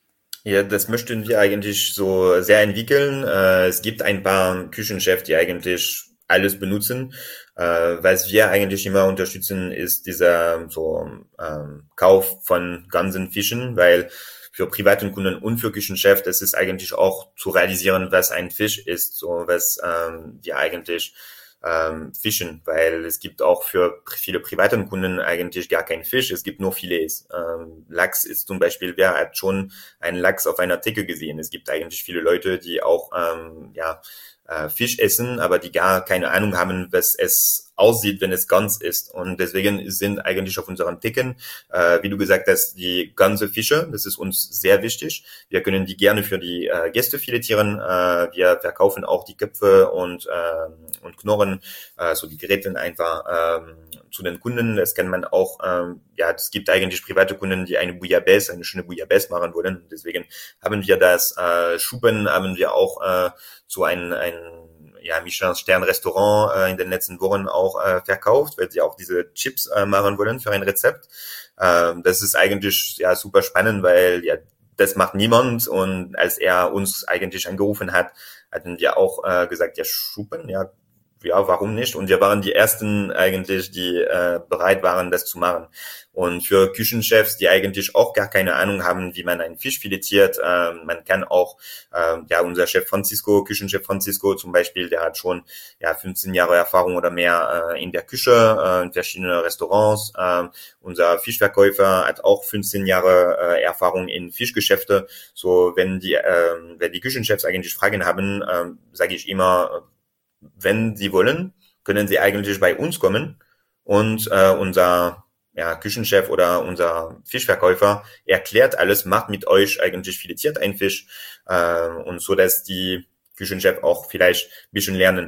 Ja, das möchten wir eigentlich so sehr entwickeln. Äh, es gibt ein paar Küchenchefs, die eigentlich alles benutzen. Äh, was wir eigentlich immer unterstützen, ist dieser so ähm, Kauf von ganzen Fischen, weil für privaten Kunden und für Küchenchef, das ist eigentlich auch zu realisieren, was ein Fisch ist, so was ähm, die eigentlich ähm, fischen, weil es gibt auch für viele privaten Kunden eigentlich gar keinen Fisch, es gibt nur Filets. Ähm, Lachs ist zum Beispiel, wer hat schon einen Lachs auf einer Theke gesehen? Es gibt eigentlich viele Leute, die auch ähm, ja äh, Fisch essen, aber die gar keine Ahnung haben, was es aussieht, wenn es ganz ist. Und deswegen sind eigentlich auf unseren Theken, äh, wie du gesagt hast, die ganze Fische. Das ist uns sehr wichtig. Wir können die gerne für die äh, Gäste filetieren. Äh, wir verkaufen auch die Köpfe und äh, und Knochen, äh, so die Geräte einfach äh, zu den Kunden. Das kann man auch, äh, ja, es gibt eigentlich private Kunden, die eine Bouillabaisse, eine schöne Bouillabaisse machen wollen. Deswegen haben wir das. Äh, Schuppen haben wir auch äh, zu einem ein, ja, Michelin-Stern-Restaurant äh, in den letzten Wochen auch äh, verkauft, weil sie auch diese Chips äh, machen wollen für ein Rezept. Ähm, das ist eigentlich ja super spannend, weil ja das macht niemand, und als er uns eigentlich angerufen hat, hatten wir auch äh, gesagt, ja, Schuppen, ja, ja, warum nicht? Und wir waren die Ersten eigentlich, die äh, bereit waren, das zu machen. Und für Küchenchefs, die eigentlich auch gar keine Ahnung haben, wie man einen Fisch filetiert, äh, man kann auch, äh, ja, unser Chef Francisco, Küchenchef Francisco zum Beispiel, der hat schon ja fünfzehn Jahre Erfahrung oder mehr äh, in der Küche, äh, in verschiedenen Restaurants. Äh, unser Fischverkäufer hat auch fünfzehn Jahre äh, Erfahrung in Fischgeschäfte. So, wenn die, äh, wenn die Küchenchefs eigentlich Fragen haben, äh, sage ich immer, wenn Sie wollen, können Sie eigentlich bei uns kommen, und äh, unser ja, Küchenchef oder unser Fischverkäufer erklärt alles, macht mit euch eigentlich filetiert ein Fisch, äh, und so, dass die Küchenchef auch vielleicht ein bisschen lernen.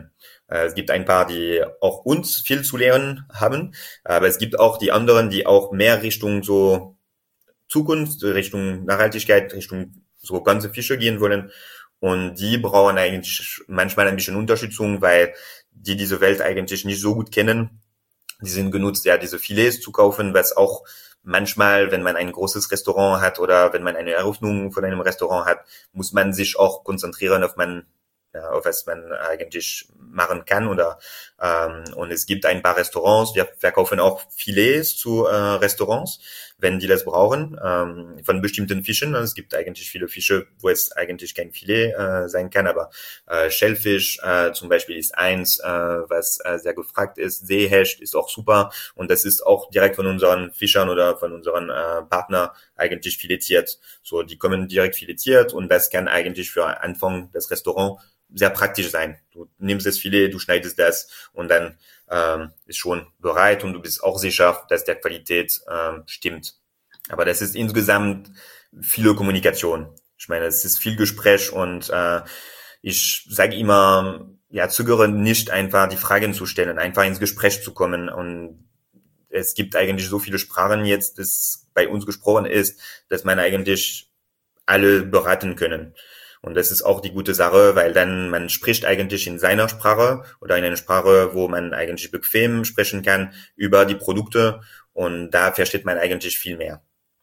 Äh, es gibt ein paar, die auch uns viel zu lernen haben, aber es gibt auch die anderen, die auch mehr Richtung so Zukunft, Richtung Nachhaltigkeit, Richtung so ganze Fische gehen wollen. Und die brauchen eigentlich manchmal ein bisschen Unterstützung, weil die diese Welt eigentlich nicht so gut kennen. Die sind genutzt, ja, diese Filets zu kaufen, was auch manchmal, wenn man ein großes Restaurant hat oder wenn man eine Eröffnung von einem Restaurant hat, muss man sich auch konzentrieren auf man, ja, auf was man eigentlich machen kann oder ähm, und es gibt ein paar Restaurants, wir verkaufen auch Filets zu äh, Restaurants, wenn die das brauchen, ähm, von bestimmten Fischen. Es gibt eigentlich viele Fische, wo es eigentlich kein Filet äh, sein kann, aber äh, Schellfisch äh, zum Beispiel ist eins, äh, was äh, sehr gefragt ist. Seehecht ist auch super und das ist auch direkt von unseren Fischern oder von unseren äh, Partnern eigentlich filetiert. So, die kommen direkt filetiert und das kann eigentlich für Anfang des Restaurants sehr praktisch sein. Du nimmst das Filet, du schneidest das und dann ähm, ist schon bereit und du bist auch sicher, dass der Qualität ähm, stimmt. Aber das ist insgesamt viele Kommunikation. Ich meine, es ist viel Gespräch und äh, ich sage immer, ja, zögere nicht einfach die Fragen zu stellen, einfach ins Gespräch zu kommen. Und es gibt eigentlich so viele Sprachen jetzt, das bei uns gesprochen ist, dass man eigentlich alle beraten können. Und das ist auch die gute Sache, weil dann man spricht eigentlich in seiner Sprache oder in einer Sprache, wo man eigentlich bequem sprechen kann über die Produkte und da versteht man eigentlich viel mehr.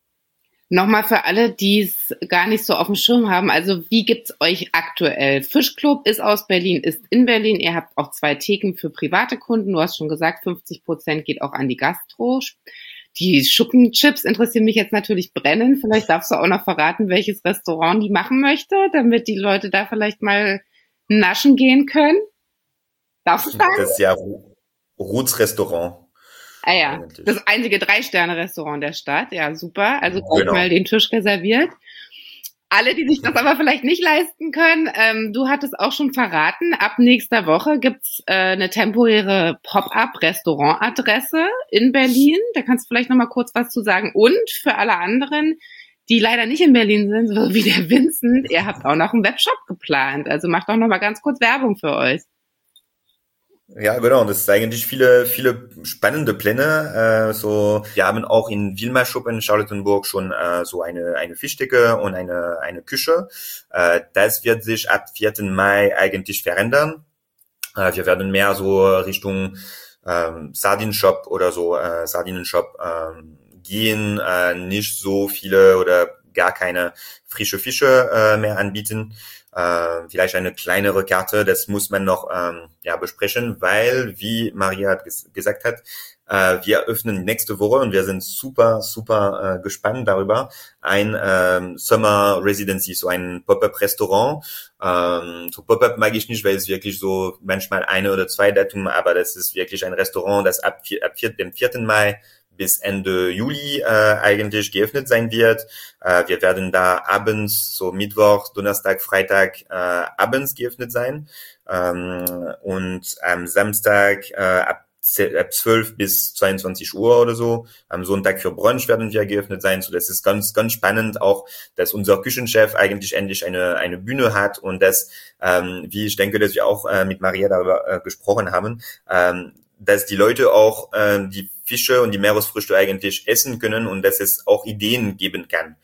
Nochmal für alle, die es gar nicht so auf dem Schirm haben, also wie gibt's euch aktuell? Fischclub ist aus Berlin, ist in Berlin, ihr habt auch zwei Theken für private Kunden, du hast schon gesagt, fünfzig Prozent geht auch an die Gastro. Die Schuppenchips interessieren mich jetzt natürlich brennend. Vielleicht darfst du auch noch verraten, welches Restaurant die machen möchte, damit die Leute da vielleicht mal naschen gehen können. Darfst du sagen? Das ist ja Ruths Restaurant. Ah ja, eigentlich. Das einzige Drei-Sterne-Restaurant der Stadt. Ja, super. Also gleich genau. Mal den Tisch reserviert. Alle, die sich das aber vielleicht nicht leisten können, ähm, du hattest auch schon verraten, ab nächster Woche gibt's äh, eine temporäre Pop-up-Restaurant-Adresse in Berlin. Da kannst du vielleicht noch mal kurz was zu sagen. Und für alle anderen, die leider nicht in Berlin sind, so wie der Vincent, ihr habt auch noch einen Webshop geplant. Also macht doch noch mal ganz kurz Werbung für euch. Ja, genau. Das ist eigentlich viele, viele spannende Pläne. Äh, so, wir haben auch in Wilma Shop in Charlottenburg schon äh, so eine eine Fischtheke und eine eine Küche. Äh, das wird sich ab vierten Mai eigentlich verändern. Äh, wir werden mehr so Richtung ähm, Sardinenshop oder so äh, Sardinenshop äh, gehen. Äh, nicht so viele oder gar keine frische Fische äh, mehr anbieten. Äh, vielleicht eine kleinere Karte, das muss man noch ähm, ja besprechen, weil, wie Maria ges- gesagt hat, äh, wir öffnen nächste Woche und wir sind super, super äh, gespannt darüber, ein ähm, Summer Residency, so ein Pop-up-Restaurant. Ähm, so Pop-up mag ich nicht, weil es wirklich so manchmal eine oder zwei Datum, aber das ist wirklich ein Restaurant, das ab, ab dem vierten Mai bis Ende Juli äh, eigentlich geöffnet sein wird. Äh, wir werden da abends, so Mittwoch, Donnerstag, Freitag äh, abends geöffnet sein. Ähm, und am Samstag äh, ab, ab zwölf bis zweiundzwanzig Uhr oder so. Am Sonntag für Brunch werden wir geöffnet sein. So, das ist ganz, ganz spannend auch, dass unser Küchenchef eigentlich endlich eine eine Bühne hat und dass, ähm, wie ich denke, dass wir auch äh, mit Maria darüber äh, gesprochen haben, ähm, dass die Leute auch äh, die Fische und die Meeresfrüchte eigentlich essen können und dass es auch Ideen geben kann.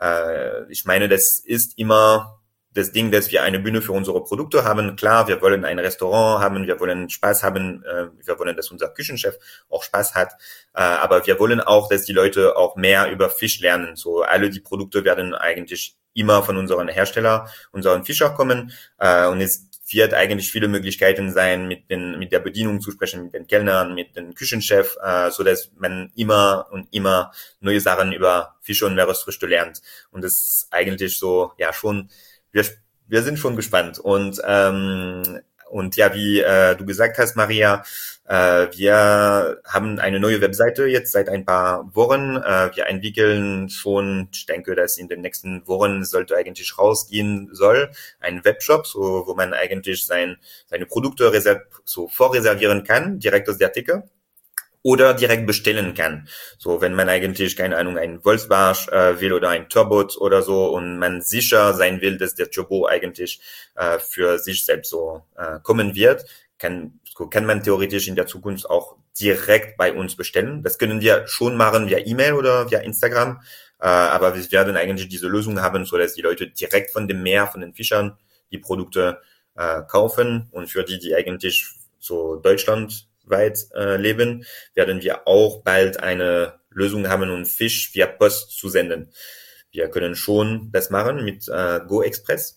Äh, ich meine, das ist immer das Ding, dass wir eine Bühne für unsere Produkte haben. Klar, wir wollen ein Restaurant haben, wir wollen Spaß haben, äh, wir wollen, dass unser Küchenchef auch Spaß hat, äh, aber wir wollen auch, dass die Leute auch mehr über Fisch lernen. So, alle die Produkte werden eigentlich immer von unseren Hersteller, unseren Fischer kommen äh, und es wird eigentlich viele Möglichkeiten sein, mit den mit der Bedienung zu sprechen, mit den Kellnern, mit dem Küchenchef, äh, so dass man immer und immer neue Sachen über Fische und Meeresfrüchte lernt. Und das ist eigentlich so, ja schon, wir wir sind schon gespannt. Und ähm, und ja, wie äh, du gesagt hast, Maria, äh, wir haben eine neue Webseite jetzt seit ein paar Wochen. Äh, wir entwickeln schon, ich denke, dass in den nächsten Wochen sollte eigentlich rausgehen soll, ein Webshop, so wo man eigentlich sein, seine Produkte reserv- so vorreservieren kann, direkt aus der Theke. Oder direkt bestellen kann. So, wenn man eigentlich, keine Ahnung, einen Wolfsbarsch äh, will oder ein Turbot oder so und man sicher sein will, dass der Turbo eigentlich äh, für sich selbst so äh, kommen wird, kann, kann man theoretisch in der Zukunft auch direkt bei uns bestellen. Das können wir schon machen via E-Mail oder via Instagram, äh, aber wir werden eigentlich diese Lösung haben, so dass die Leute direkt von dem Meer, von den Fischern die Produkte äh, kaufen, und für die, die eigentlich so deutschlandweit äh, leben, werden wir auch bald eine Lösung haben, um Fisch via Post zu senden. Wir können schon das machen mit äh, Go Express.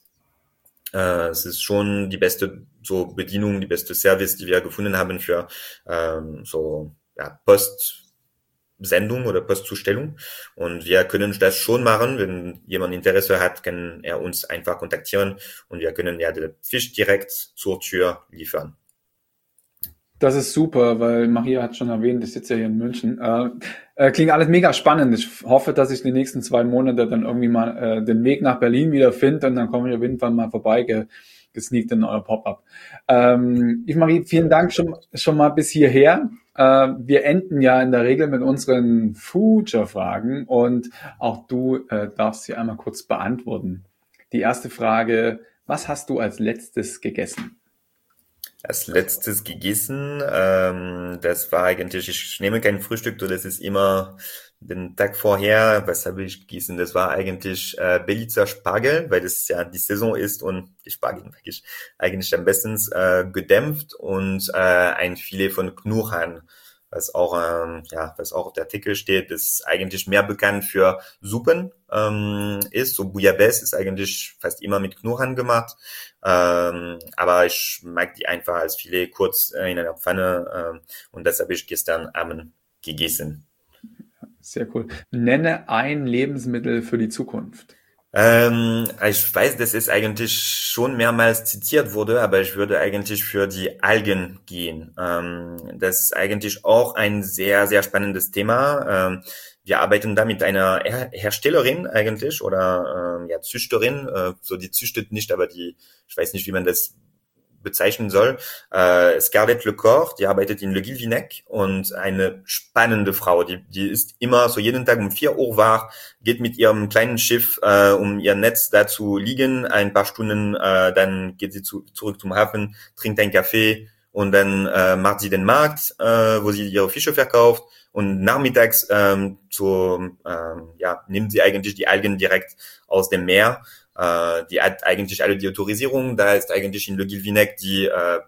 Äh, es ist schon die beste so Bedienung, die beste Service, die wir gefunden haben für ähm, so ja, Postsendung oder Postzustellung. Und wir können das schon machen. Wenn jemand Interesse hat, kann er uns einfach kontaktieren und wir können ja den Fisch direkt zur Tür liefern. Das ist super, weil Maria hat schon erwähnt, ich sitze ja hier in München. Äh, äh, klingt alles mega spannend. Ich hoffe, dass ich die nächsten zwei Monate dann irgendwie mal äh, den Weg nach Berlin wieder finde, und dann komme ich auf jeden Fall mal vorbei ge- gesneakt in euer Pop-up. Ähm, Yves-Marie, vielen Dank schon, schon mal bis hierher. Äh, wir enden ja in der Regel mit unseren Future-Fragen, und auch du äh, darfst sie einmal kurz beantworten. Die erste Frage: Was hast du als letztes gegessen? Als letztes gegessen, ähm, das war eigentlich, ich nehme kein Frühstück, so das ist immer den Tag vorher. Was habe ich gegessen? Das war eigentlich äh, Belizer Spargel, weil das ja die Saison ist und die Spargel mag ich eigentlich am besten äh, gedämpft, und äh, ein Filet von Knurrhahn, was auch ähm, ja, was auch auf der Artikel steht, ist eigentlich mehr bekannt für Suppen ähm, ist. So Bouillabaisse ist eigentlich fast immer mit Knurrhahn gemacht, ähm, aber ich mag die einfach als Filet kurz äh, in einer Pfanne, ähm, und das habe ich gestern Abend gegessen. Sehr cool. Nenne ein Lebensmittel für die Zukunft. Ähm, ich weiß, dass es eigentlich schon mehrmals zitiert wurde, aber ich würde eigentlich für die Algen gehen. Ähm, das ist eigentlich auch ein sehr, sehr spannendes Thema. Ähm, wir arbeiten da mit einer Her- Herstellerin eigentlich oder ähm, ja, Züchterin. Äh, so die züchtet nicht, aber die, ich weiß nicht, wie man das bezeichnen soll. Äh, Scarlett Lecor, die arbeitet in Le Guilvinec, und eine spannende Frau, die die ist immer so jeden Tag um vier Uhr wach, geht mit ihrem kleinen Schiff äh, um ihr Netz da zu liegen, ein paar Stunden, äh, dann geht sie zu, zurück zum Hafen, trinkt einen Kaffee, und dann äh, macht sie den Markt, äh, wo sie ihre Fische verkauft, und nachmittags ähm, zu, ähm, ja, nimmt sie eigentlich die Algen direkt aus dem Meer. Uh, die hat eigentlich alle die Autorisierung. Da ist eigentlich in Le Guilvinec die uh,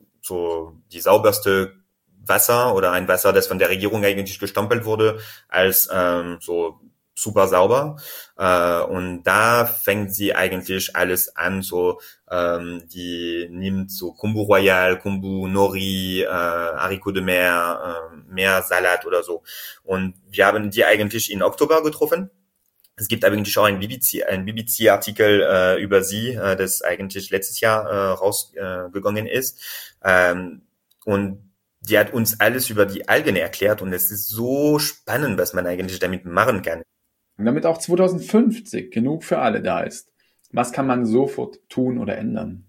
so die sauberste Wasser oder ein Wasser, das von der Regierung eigentlich gestempelt wurde als ähm, so super sauber. Uh, und da fängt sie eigentlich alles an. So ähm, die nimmt so Kombu Royal, Kombu Nori, äh, Haricots de Mer, äh, Meersalat oder so. Und wir haben die eigentlich in Oktober getroffen. Es gibt eigentlich auch ein B B C, ein B B C-Artikel äh, über sie, äh, das eigentlich letztes Jahr äh, rausgegangen äh, ist. Ähm, und die hat uns alles über die Algen erklärt, und es ist so spannend, was man eigentlich damit machen kann. Und damit auch zwanzig fünfzig genug für alle da ist, was kann man sofort tun oder ändern?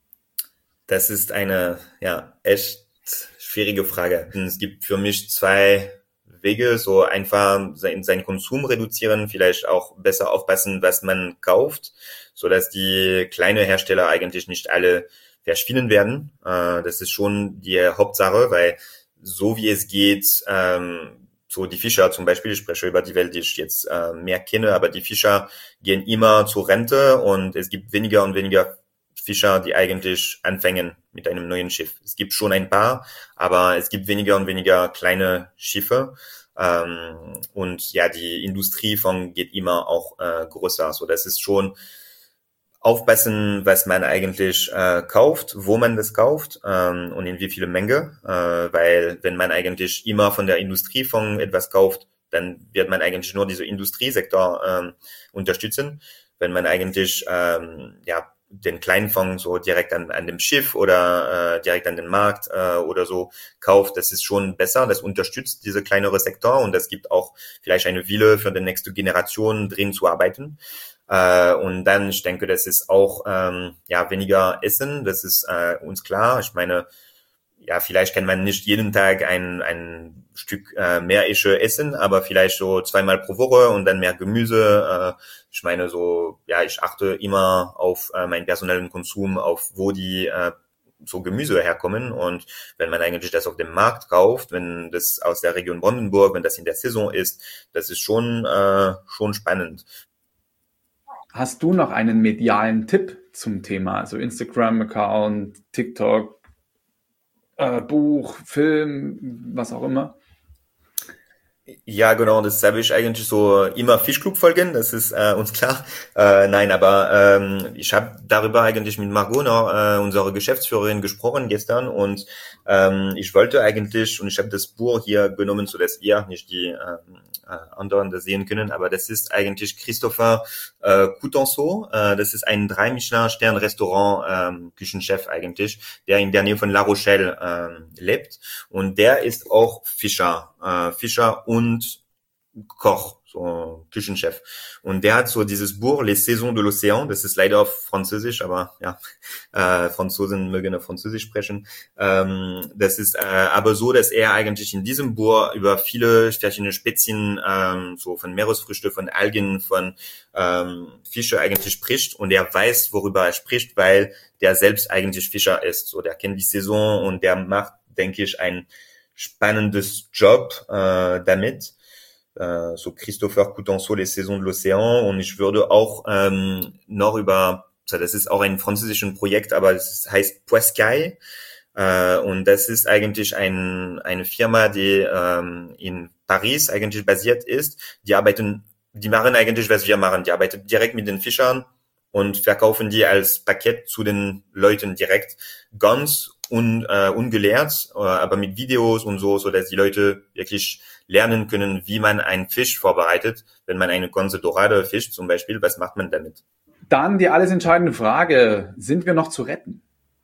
Das ist eine ja echt schwierige Frage. Es gibt für mich zwei Wege, so einfach sein, seinen Konsum reduzieren, vielleicht auch besser aufpassen, was man kauft, so dass die kleinen Hersteller eigentlich nicht alle verschwinden werden. Äh, das ist schon die Hauptsache, weil so wie es geht, ähm, so die Fischer zum Beispiel, ich spreche über die Welt, die ich jetzt äh, mehr kenne, aber die Fischer gehen immer zur Rente, und es gibt weniger und weniger Fischer, die eigentlich anfangen mit einem neuen Schiff. Es gibt schon ein paar, aber es gibt weniger und weniger kleine Schiffe. Ähm, und ja, die Industrie von geht immer auch äh, größer. So, das ist schon aufpassen, was man eigentlich äh, kauft, wo man das kauft ähm, und in wie viele Menge. Äh, weil wenn man eigentlich immer von der Industrie von etwas kauft, dann wird man eigentlich nur diese Industriesektor ähm, unterstützen. Wenn man eigentlich ähm, ja den Kleinfang so direkt an, an dem Schiff oder äh, direkt an den Markt äh, oder so kauft, das ist schon besser, das unterstützt diese kleinere Sektor, und das gibt auch vielleicht eine Wille für die nächste Generation drin zu arbeiten. Äh, und dann, ich denke, das ist auch ähm, ja weniger Essen, das ist äh, uns klar. Ich meine, ja, vielleicht kann man nicht jeden Tag ein ein Stück äh, mehr Esche essen, aber vielleicht so zweimal pro Woche und dann mehr Gemüse. Äh, ich meine so, ja, ich achte immer auf äh, meinen personellen Konsum, auf wo die äh, so Gemüse herkommen. Und wenn man eigentlich das auf dem Markt kauft, wenn das aus der Region Brandenburg, wenn das in der Saison ist, das ist schon äh, schon spannend. Hast du noch einen medialen Tipp zum Thema? Also Instagram-Account, TikTok, äh, Buch, Film, was auch immer? Ja, genau, das habe ich eigentlich so immer Fischclub folgen, das ist äh, uns klar. Äh, nein, aber ähm, ich habe darüber eigentlich mit Margot, äh, unsere Geschäftsführerin, gesprochen gestern und ähm, ich wollte eigentlich, und ich habe das Buch hier genommen, so dass ihr nicht die äh, äh, anderen das sehen können, aber das ist eigentlich Christopher äh, Coutenceau, äh, das ist ein drei Michelin-Stern Restaurant ähm, Küchenchef eigentlich, der in der Nähe von La Rochelle äh, lebt und der ist auch Fischer, äh, Fischer und Koch, so Küchenchef. Und der hat so dieses Buch Les Saisons de l'Océan, das ist leider auf Französisch, aber ja, äh, Franzosen mögen auf Französisch sprechen. Ähm, das ist äh, aber so, dass er eigentlich in diesem Buch über viele verschiedene Spezien, ähm, so von Meeresfrüchte, von Algen, von ähm, Fische eigentlich spricht und er weiß, worüber er spricht, weil der selbst eigentlich Fischer ist. So, der kennt die Saison und der macht, denke ich, ein spannendes Job äh, damit. Uh, so Christopher Coutenceau, Les Saisons de l'Océan und ich würde auch ähm, noch über, das ist auch ein französisches Projekt, aber es heißt Poiscaille äh, und das ist eigentlich ein, eine Firma, die ähm, in Paris eigentlich basiert ist. Die arbeiten, die machen eigentlich, was wir machen. Die arbeiten direkt mit den Fischern und verkaufen die als Paket zu den Leuten direkt, ganz un, äh, ungelehrt, äh, aber mit Videos und so, so dass die Leute wirklich lernen können, wie man einen Fisch vorbereitet. Wenn man eine Concha Dorada fischt zum Beispiel, was macht man damit? Dann die alles entscheidende Frage, sind wir noch zu retten?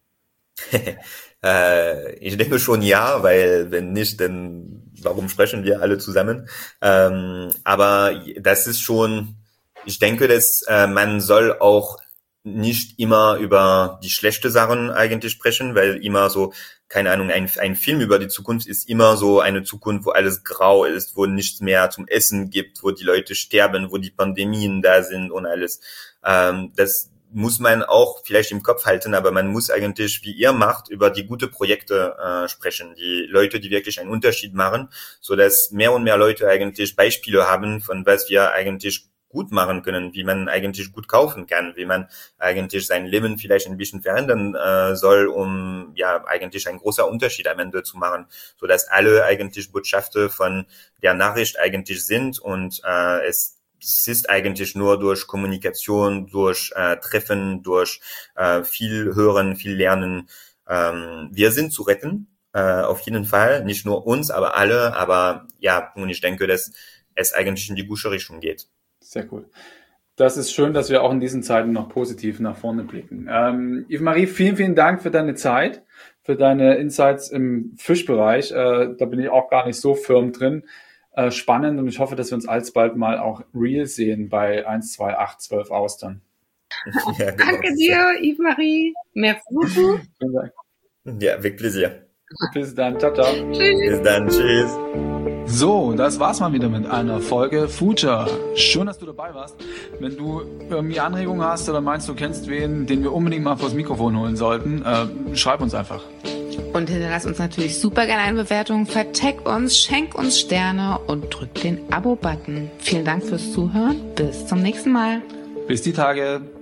äh, ich denke schon ja, weil wenn nicht, dann warum sprechen wir alle zusammen? Ähm, aber das ist schon, ich denke, dass äh, man soll auch nicht immer über die schlechte Sachen eigentlich sprechen, weil immer so, keine Ahnung, ein, ein Film über die Zukunft ist immer so eine Zukunft, wo alles grau ist, wo nichts mehr zum Essen gibt, wo die Leute sterben, wo die Pandemien da sind und alles. Ähm, das muss man auch vielleicht im Kopf halten, aber man muss eigentlich, wie ihr macht, über die gute Projekte äh, sprechen, die Leute, die wirklich einen Unterschied machen, so dass mehr und mehr Leute eigentlich Beispiele haben, von was wir eigentlich gut machen können, wie man eigentlich gut kaufen kann, wie man eigentlich sein Leben vielleicht ein bisschen verändern äh, soll, um ja eigentlich ein großer Unterschied am Ende zu machen, so dass alle eigentlich Botschaften von der Nachricht eigentlich sind und äh, es, es ist eigentlich nur durch Kommunikation, durch äh, Treffen, durch äh, viel Hören, viel Lernen. Ähm, wir sind zu retten, äh, auf jeden Fall, nicht nur uns, aber alle, aber ja, und ich denke, dass es eigentlich in die gute Richtung geht. Sehr cool. Das ist schön, dass wir auch in diesen Zeiten noch positiv nach vorne blicken. Ähm, Yves-Marie, vielen, vielen Dank für deine Zeit, für deine Insights im Fischbereich. Äh, da bin ich auch gar nicht so firm drin. Äh, spannend und ich hoffe, dass wir uns alsbald mal auch real sehen bei eins, zwei, acht, zwölf Austern. Ja, genau. Danke dir, Yves-Marie. Merci beaucoup. Vielen Dank. Ja, avec plaisir. Bis dann. Ciao, ciao. Tschüss. Bis dann. Tschüss. So, das war's mal wieder mit einer Folge Future. Schön, dass du dabei warst. Wenn du irgendwie Anregungen hast oder meinst, du kennst wen, den wir unbedingt mal vors Mikrofon holen sollten, äh, schreib uns einfach. Und hinterlass uns natürlich super gerne eine Bewertung, vertag uns, schenk uns Sterne und drück den Abo-Button. Vielen Dank fürs Zuhören. Bis zum nächsten Mal. Bis die Tage.